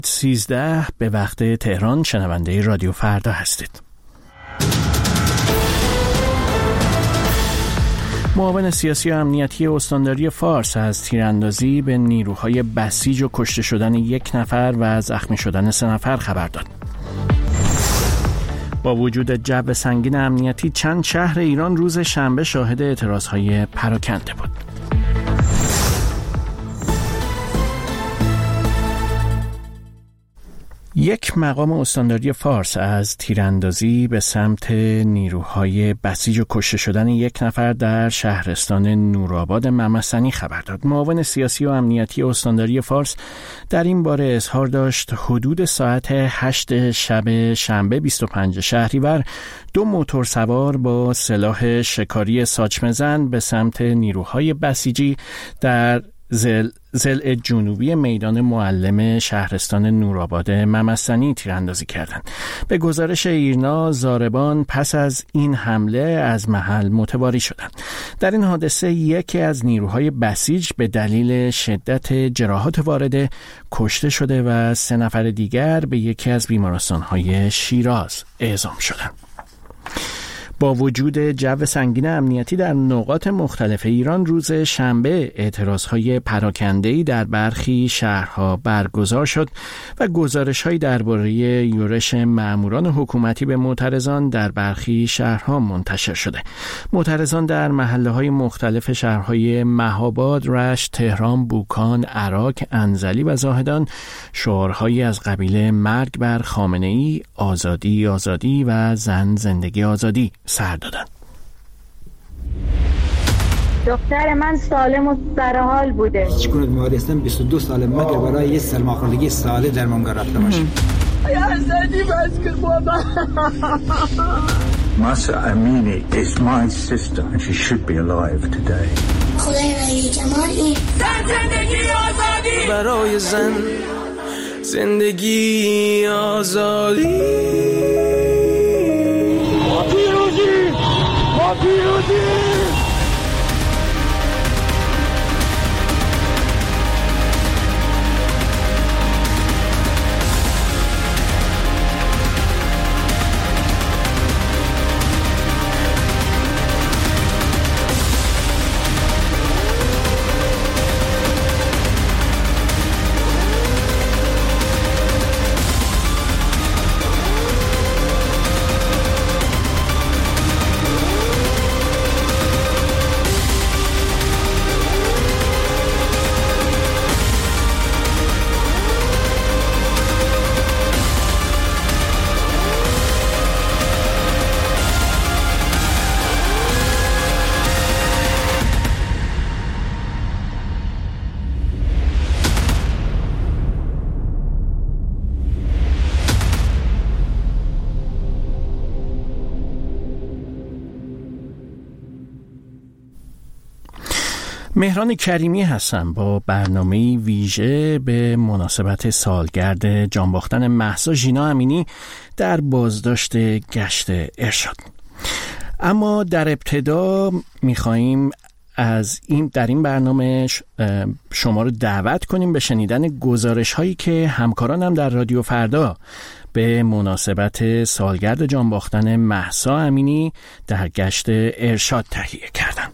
13 به وقت تهران شنونده رادیو فردا هستید. معاون سیاسی و امنیتی استانداری فارس از تیراندازی به نیروهای بسیج و کشته شدن 1 نفر و زخمی شدن 3 نفر خبر داد. با وجود جو سنگین امنیتی، چند شهر ایران روز شنبه شاهد اعتراضهای پراکنده بود. یک مقام استانداری فارس از تیراندازی به سمت نیروهای بسیج و کشته شدن 1 نفر در شهرستان نورآباد ممسنی خبر داد. معاون سیاسی و امنیتی استانداری فارس در این باره اظهار داشت حدود ساعت 8 شب شنبه 25 شهریور 2 موتورسوار با سلاح شکاری ساچمه‌زن به سمت نیروهای بسیجی در ضلع جنوبی میدان معلم شهرستان نورآباد ممسنی تیراندازی کردند. به گزارش ایرنا، ضاربان پس از این حمله از محل متواری شدند. در این حادثه یکی از نیروهای بسیج به دلیل شدت جراحات وارده کشته شده و 3 نفر دیگر به یکی از بیمارستان‌های شیراز اعزام شدند. با وجود جو سنگین امنیتی در نقاط مختلف ایران، روز شنبه اعتراضهای پراکنده‌ای در برخی شهرها برگزار شد و گزارش‌هایی درباره یورش ماموران حکومتی به معترضان در برخی شهرها منتشر شده. معترضان در محله‌های مختلف شهرهای مهاباد، رشت، تهران، بوکان، عراق، انزلی و زاهدان شعارهایی از قبیل مرگ بر خامنه‌ای، آزادی آزادی و زن زندگی آزادی سر دادن. دختر من سالم و سرحال بوده. چون بیمارستان 22 ساله مگر برای یه سرماخوردگی ساده درمانگاه رفته باشه. یا زنی بس کن بابا. Masa Amini is my sister and she should be alive today. خدای ولی جمالی. زندگی آزادی برای زن، زندگی آزادی. مهران کریمی هستم با برنامه ویژه به مناسبت سالگرد جان باختن مهسا ژینا امینی در بازداشت گشت ارشاد. اما در ابتدا می‌خوایم در این برنامه شما رو دعوت کنیم به شنیدن گزارش‌هایی که همکارانم در رادیو فردا به مناسبت سالگرد جان باختن مهسا امینی در گشت ارشاد تهیه کردند.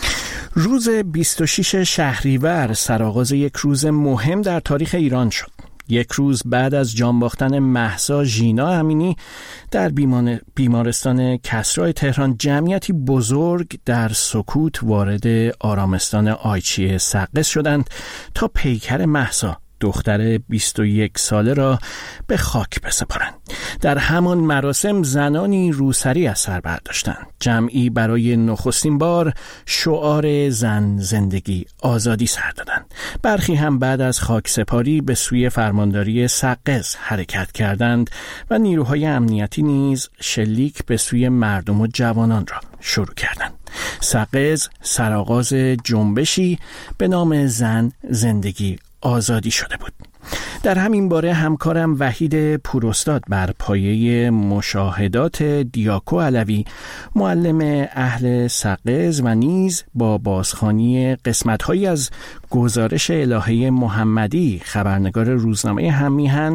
روز 26 شهریور سرآغاز یک روز مهم در تاریخ ایران شد. یک روز بعد از جان باختن مهسا ژینا امینی در بیمارستان کسری تهران، جمعیتی بزرگ در سکوت وارد آرامستان آیچی سقز شدند تا پیکر مهسا، دختر 21 ساله، را به خاک بسپارند. در همان مراسم زنانی روسری از سر برداشتند. جمعی برای نخستین بار شعار زن زندگی آزادی سر دادند. برخی هم بعد از خاک سپاری به سوی فرمانداری سقز حرکت کردند و نیروهای امنیتی نیز شلیک به سوی مردم و جوانان را شروع کردند. سقز سرآغاز جنبشی به نام زن زندگی آزادی شده بود. در همین باره همکارم وحید پوراستاد بر پایه مشاهدات دیاکو علوی، معلم اهل سقز و نیز با بازخوانی قسمت‌هایی از گزارش الهه محمدی، خبرنگار روزنامه هم‌میهن،